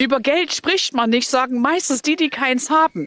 Über Geld spricht man nicht, sagen meistens die keins haben.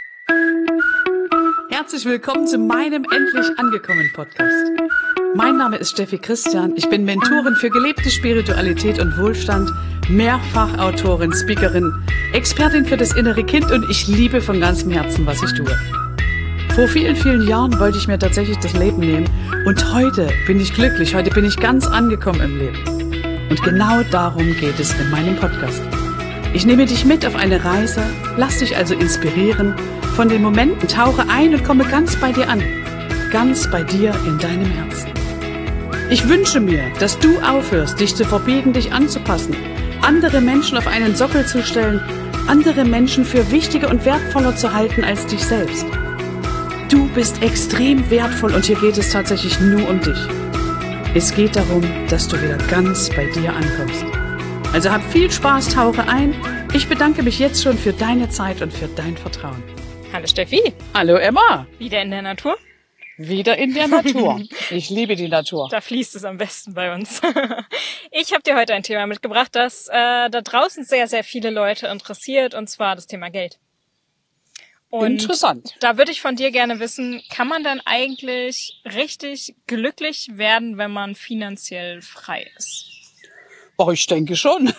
Herzlich willkommen zu meinem Endlich angekommen Podcast. Mein Name ist Steffi Christian. Ich bin Mentorin für gelebte Spiritualität und Wohlstand, Mehrfachautorin, Speakerin, Expertin für das innere Kind und ich liebe von ganzem Herzen, was ich tue. Vor vielen, vielen Jahren wollte ich mir tatsächlich das Leben nehmen und heute bin ich glücklich, heute bin ich ganz angekommen im Leben. Und genau darum geht es in meinem Podcast. Ich nehme dich mit auf eine Reise, lass dich also inspirieren von den Momenten, tauche ein und komme ganz bei dir an, ganz bei dir in deinem Herzen. Ich wünsche mir, dass du aufhörst, dich zu verbiegen, dich anzupassen, andere Menschen auf einen Sockel zu stellen, andere Menschen für wichtiger und wertvoller zu halten als dich selbst. Du bist extrem wertvoll und hier geht es tatsächlich nur um dich. Es geht darum, dass du wieder ganz bei dir ankommst. Also hab viel Spaß, tauche ein. Ich bedanke mich jetzt schon für deine Zeit und für dein Vertrauen. Hallo Steffi. Hallo Emma. Wieder in der Natur? Wieder in der Natur. Ich liebe die Natur. Da fließt es am besten bei uns. Ich habe dir heute ein Thema mitgebracht, das da draußen sehr, sehr viele Leute interessiert, und zwar das Thema Geld. Und interessant. Da würde ich von dir gerne wissen, kann man dann eigentlich richtig glücklich werden, wenn man finanziell frei ist? Oh, ich denke schon.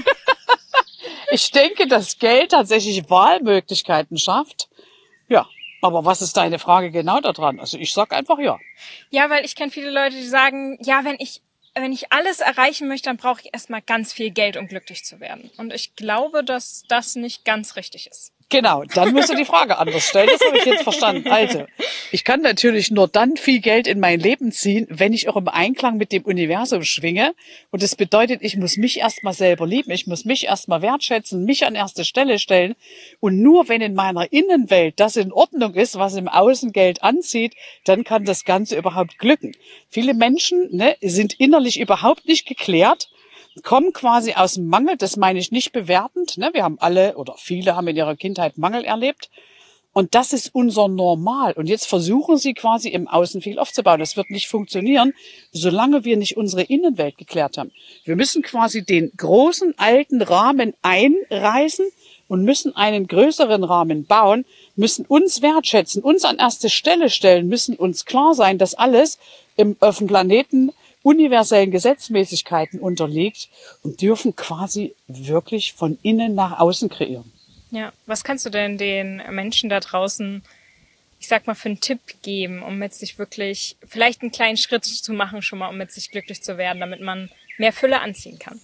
Ich denke, dass Geld tatsächlich Wahlmöglichkeiten schafft. Ja, aber was ist deine Frage genau daran? Also ich sag einfach ja. Ja, weil ich kenne viele Leute, die sagen, ja, wenn ich alles erreichen möchte, dann brauche ich erstmal ganz viel Geld, um glücklich zu werden. Und ich glaube, dass das nicht ganz richtig ist. Genau, dann musst du die Frage anders stellen. Das habe ich jetzt verstanden. Also, ich kann natürlich nur dann viel Geld in mein Leben ziehen, wenn ich auch im Einklang mit dem Universum schwinge. Und das bedeutet, ich muss mich erstmal selber lieben, ich muss mich erstmal wertschätzen, mich an erste Stelle stellen. Und nur wenn in meiner Innenwelt das in Ordnung ist, was im Außen Geld anzieht, dann kann das Ganze überhaupt glücken. Viele Menschen sind innerlich überhaupt nicht geklärt, kommen quasi aus dem Mangel, das meine ich nicht bewertend. Wir haben alle oder viele haben in ihrer Kindheit Mangel erlebt. Und das ist unser Normal. Und jetzt versuchen sie quasi im Außen viel aufzubauen. Das wird nicht funktionieren, solange wir nicht unsere Innenwelt geklärt haben. Wir müssen quasi den großen alten Rahmen einreißen und müssen einen größeren Rahmen bauen, müssen uns wertschätzen, uns an erste Stelle stellen, müssen uns klar sein, dass alles auf dem Planeten universellen Gesetzmäßigkeiten unterliegt und dürfen quasi wirklich von innen nach außen kreieren. Ja, was kannst du denn den Menschen da draußen, ich sag mal, für einen Tipp geben, um mit sich wirklich vielleicht einen kleinen Schritt zu machen, schon mal, um mit sich glücklich zu werden, damit man mehr Fülle anziehen kann?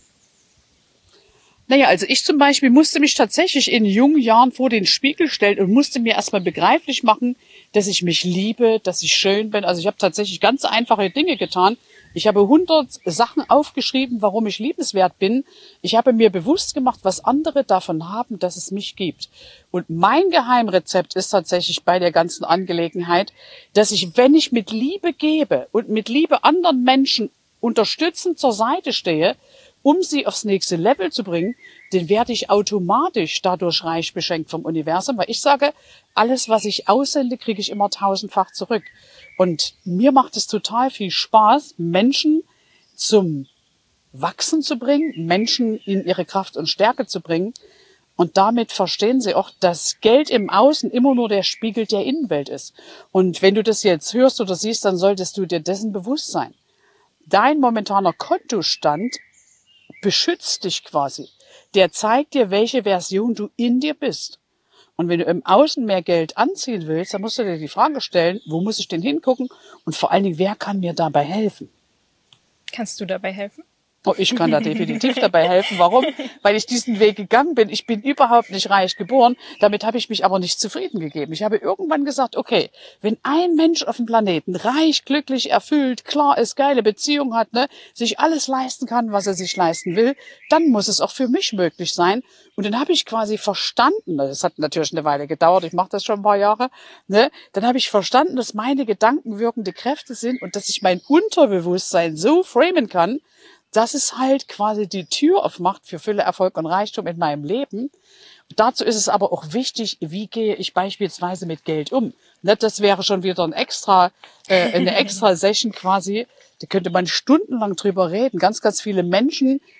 Naja, also ich zum Beispiel musste mich tatsächlich in jungen Jahren vor den Spiegel stellen und musste mir erstmal begreiflich machen, dass ich mich liebe, dass ich schön bin. Also ich habe tatsächlich ganz einfache Dinge getan. Ich habe 100 Sachen aufgeschrieben, warum ich liebenswert bin. Ich habe mir bewusst gemacht, was andere davon haben, dass es mich gibt. Und mein Geheimrezept ist tatsächlich bei der ganzen Angelegenheit, dass ich, wenn ich mit Liebe gebe und mit Liebe anderen Menschen unterstützend zur Seite stehe, um sie aufs nächste Level zu bringen, dann werde ich automatisch dadurch reich beschenkt vom Universum, weil ich sage, alles, was ich aussende, kriege ich immer 1000-fach zurück. Und mir macht es total viel Spaß, Menschen zum Wachsen zu bringen, Menschen in ihre Kraft und Stärke zu bringen. Und damit verstehen sie auch, dass Geld im Außen immer nur der Spiegel der Innenwelt ist. Und wenn du das jetzt hörst oder siehst, dann solltest du dir dessen bewusst sein. Dein momentaner Kontostand beschützt dich quasi. Der zeigt dir, welche Version du in dir bist. Und wenn du im Außen mehr Geld anziehen willst, dann musst du dir die Frage stellen, wo muss ich denn hingucken? Und vor allen Dingen, wer kann mir dabei helfen? Kannst du dabei helfen? Oh, ich kann da definitiv dabei helfen. Warum? Weil ich diesen Weg gegangen bin. Ich bin überhaupt nicht reich geboren. Damit habe ich mich aber nicht zufrieden gegeben. Ich habe irgendwann gesagt, okay, wenn ein Mensch auf dem Planeten reich, glücklich, erfüllt, klar ist, geile Beziehung hat, sich alles leisten kann, was er sich leisten will, dann muss es auch für mich möglich sein. Und dann habe ich quasi verstanden, das hat natürlich eine Weile gedauert, ich mache das schon ein paar Jahre, dann habe ich verstanden, dass meine Gedanken wirkende Kräfte sind und dass ich mein Unterbewusstsein so framen kann, dass es halt quasi die Tür aufmacht für Fülle, Erfolg und Reichtum in meinem Leben. Dazu ist es aber auch wichtig, wie gehe ich beispielsweise mit Geld um. Das wäre schon wieder eine extra Session quasi. Da könnte man stundenlang drüber reden. Ganz, ganz viele Menschen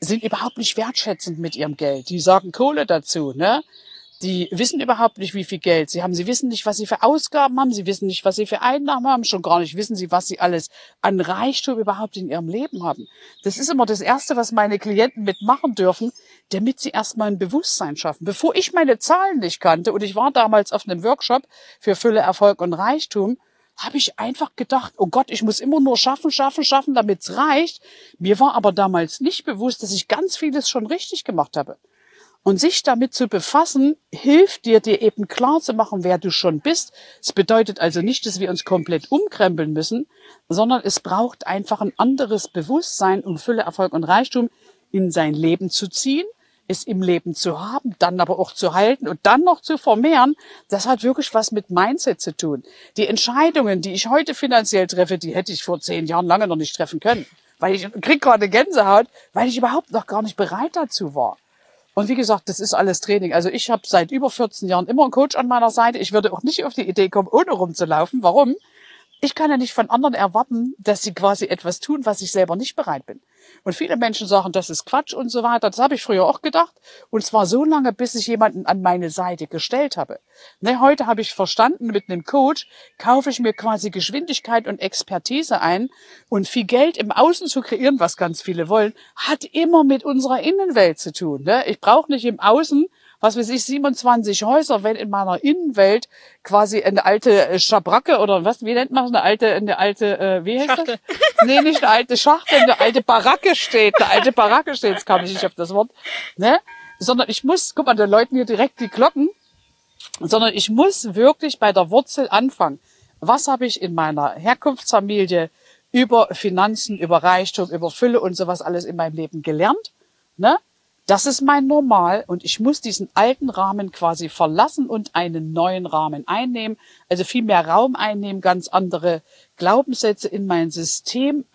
sind überhaupt nicht wertschätzend mit ihrem Geld. Die sagen Kohle dazu, ne? Die wissen überhaupt nicht, wie viel Geld sie haben. Sie wissen nicht, was sie für Ausgaben haben. Sie wissen nicht, was sie für Einnahmen haben. Schon gar nicht wissen sie, was sie alles an Reichtum überhaupt in ihrem Leben haben. Das ist immer das Erste, was meine Klienten mitmachen dürfen, damit sie erstmal ein Bewusstsein schaffen. Bevor ich meine Zahlen nicht kannte, und ich war damals auf einem Workshop für Fülle, Erfolg und Reichtum, habe ich einfach gedacht, oh Gott, ich muss immer nur schaffen, damit es reicht. Mir war aber damals nicht bewusst, dass ich ganz vieles schon richtig gemacht habe. Und sich damit zu befassen, hilft dir eben klar zu machen, wer du schon bist. Es bedeutet also nicht, dass wir uns komplett umkrempeln müssen, sondern es braucht einfach ein anderes Bewusstsein, um Fülle, Erfolg und Reichtum in sein Leben zu ziehen, es im Leben zu haben, dann aber auch zu halten und dann noch zu vermehren. Das hat wirklich was mit Mindset zu tun. Die Entscheidungen, die ich heute finanziell treffe, die hätte ich vor 10 Jahren lange noch nicht treffen können. Weil ich krieg gerade Gänsehaut, weil ich überhaupt noch gar nicht bereit dazu war. Und wie gesagt, das ist alles Training. Also ich habe seit über 14 Jahren immer einen Coach an meiner Seite. Ich würde auch nicht auf die Idee kommen, ohne rumzulaufen. Warum? Ich kann ja nicht von anderen erwarten, dass sie quasi etwas tun, was ich selber nicht bereit bin. Und viele Menschen sagen, das ist Quatsch und so weiter. Das habe ich früher auch gedacht. Und zwar so lange, bis ich jemanden an meine Seite gestellt habe. Ne, heute habe ich verstanden, mit einem Coach kaufe ich mir quasi Geschwindigkeit und Expertise ein. Und viel Geld im Außen zu kreieren, was ganz viele wollen, hat immer mit unserer Innenwelt zu tun. Ne? Ich brauche nicht im Außen, was weiß ich, 27 Häuser, wenn in meiner Innenwelt quasi eine alte Schabracke oder was, wie nennt man das? Eine alte, wie heißt Schachtel. das? Nee, nicht eine alte Schachtel, eine alte Baracke steht. Eine alte Baracke steht, jetzt kam ich nicht auf das Wort, ne? Sondern ich muss, guck mal, da läuten hier direkt die Glocken, sondern ich muss wirklich bei der Wurzel anfangen. Was habe ich in meiner Herkunftsfamilie über Finanzen, über Reichtum, über Fülle und sowas alles in meinem Leben gelernt, ne? Das ist mein Normal und ich muss diesen alten Rahmen quasi verlassen und einen neuen Rahmen einnehmen, also viel mehr Raum einnehmen, ganz andere Glaubenssätze in mein System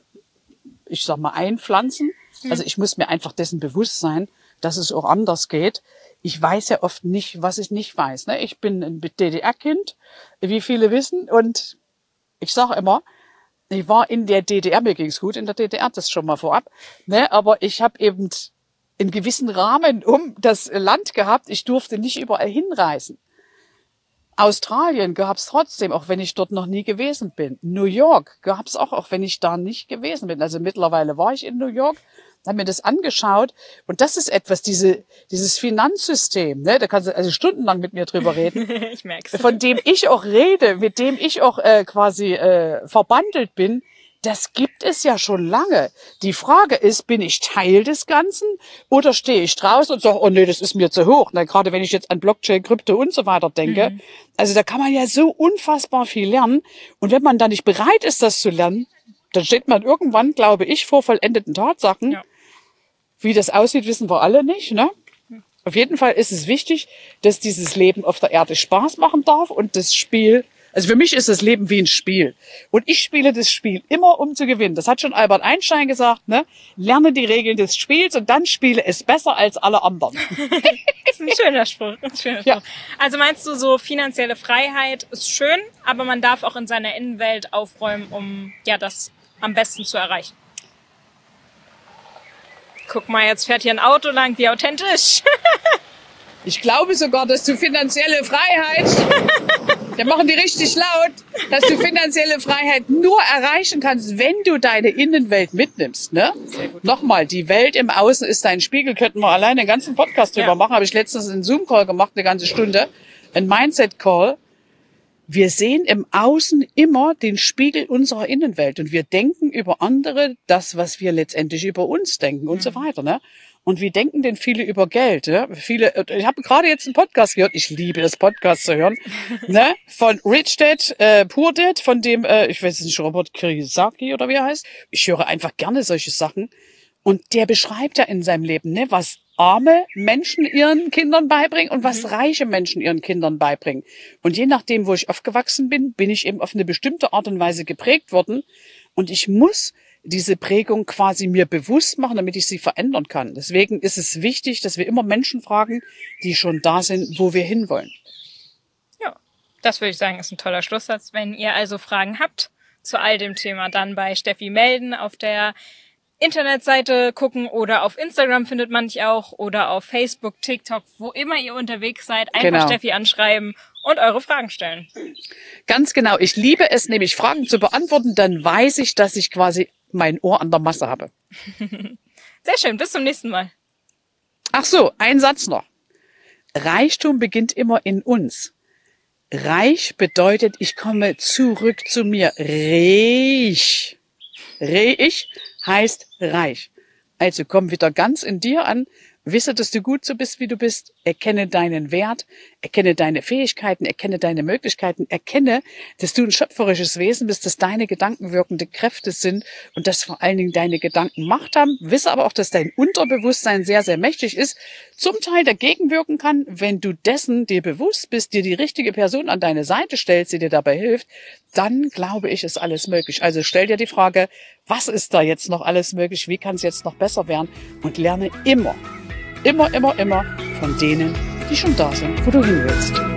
einpflanzen. Also ich muss mir einfach dessen bewusst sein, dass es auch anders geht. Ich weiß ja oft nicht, was ich nicht weiß. Ne? Ich bin ein DDR-Kind, wie viele wissen, und ich sage immer, ich war in der DDR, mir ging's gut in der DDR, das schon mal vorab, ne? Aber ich habe eben einen gewissen Rahmen um das Land gehabt. Ich durfte nicht überall hinreisen. Australien gab's trotzdem, auch wenn ich dort noch nie gewesen bin. New York gab's auch wenn ich da nicht gewesen bin. Also mittlerweile war ich in New York, habe mir das angeschaut. Und das ist etwas, dieses Finanzsystem, ne? Da kannst du also stundenlang mit mir drüber reden. Ich merk's. Von dem ich auch rede, mit dem ich auch quasi verbandelt bin. Das gibt es ja schon lange. Die Frage ist, bin ich Teil des Ganzen oder stehe ich draußen und sage, oh nee, das ist mir zu hoch. Na, gerade wenn ich jetzt an Blockchain, Krypto und so weiter denke. Also da kann man ja so unfassbar viel lernen. Und wenn man da nicht bereit ist, das zu lernen, dann steht man irgendwann, glaube ich, vor vollendeten Tatsachen. Ja. Wie das aussieht, wissen wir alle nicht, ne? Auf jeden Fall ist es wichtig, dass dieses Leben auf der Erde Spaß machen darf und das Spiel. Also für mich ist das Leben wie ein Spiel. Und ich spiele das Spiel immer, um zu gewinnen. Das hat schon Albert Einstein gesagt, ne? Lerne die Regeln des Spiels und dann spiele es besser als alle anderen. Das ist ein schöner Spruch. Ja. Also meinst du, so finanzielle Freiheit ist schön, aber man darf auch in seiner Innenwelt aufräumen, um ja das am besten zu erreichen? Guck mal, jetzt fährt hier ein Auto lang, wie authentisch. Ich glaube sogar, dass du finanzielle Freiheit, wir machen die richtig laut, dass du finanzielle Freiheit nur erreichen kannst, wenn du deine Innenwelt mitnimmst. Ne? Sehr gut. Nochmal, die Welt im Außen ist dein Spiegel, könnten wir alleine einen ganzen Podcast drüber machen. Habe ich letztens einen Zoom-Call gemacht, eine ganze Stunde, ein Mindset-Call. Wir sehen im Außen immer den Spiegel unserer Innenwelt und wir denken über andere das, was wir letztendlich über uns denken und so weiter. Ne? Und wie denken denn viele über Geld? Ja? Viele, ich habe gerade jetzt einen Podcast gehört, ich liebe das Podcast zu hören, ne? Von Rich Dad, Poor Dad, von dem, ich weiß nicht, Robert Kiyosaki oder wie er heißt. Ich höre einfach gerne solche Sachen. Und der beschreibt ja in seinem Leben, ne, was arme Menschen ihren Kindern beibringen und was reiche Menschen ihren Kindern beibringen. Und je nachdem, wo ich aufgewachsen bin, bin ich eben auf eine bestimmte Art und Weise geprägt worden. Und ich muss diese Prägung quasi mir bewusst machen, damit ich sie verändern kann. Deswegen ist es wichtig, dass wir immer Menschen fragen, die schon da sind, wo wir hinwollen. Ja, das würde ich sagen, ist ein toller Schlusssatz. Wenn ihr also Fragen habt zu all dem Thema, dann bei Steffi melden. Auf der Internetseite gucken oder auf Instagram findet man dich auch oder auf Facebook, TikTok, wo immer ihr unterwegs seid, einfach Steffi anschreiben und eure Fragen stellen. Ganz genau. Ich liebe es nämlich, Fragen zu beantworten. Dann weiß ich, dass ich quasi mein Ohr an der Masse habe. Sehr schön. Bis zum nächsten Mal. Ach so, ein Satz noch. Reichtum beginnt immer in uns. Reich bedeutet, ich komme zurück zu mir. Reich. Reich heißt reich. Also komm wieder ganz in dir an. Wisse, dass du gut so bist, wie du bist. Erkenne deinen Wert, erkenne deine Fähigkeiten, erkenne deine Möglichkeiten, erkenne, dass du ein schöpferisches Wesen bist, dass deine Gedanken wirkende Kräfte sind und dass vor allen Dingen deine Gedanken Macht haben. Wisse aber auch, dass dein Unterbewusstsein sehr, sehr mächtig ist, zum Teil dagegen wirken kann, wenn du dessen dir bewusst bist, dir die richtige Person an deine Seite stellst, die dir dabei hilft, dann glaube ich, ist alles möglich. Also stell dir die Frage, was ist da jetzt noch alles möglich? Wie kann es jetzt noch besser werden? Und lerne immer von denen, die schon da sind, wo du hin willst.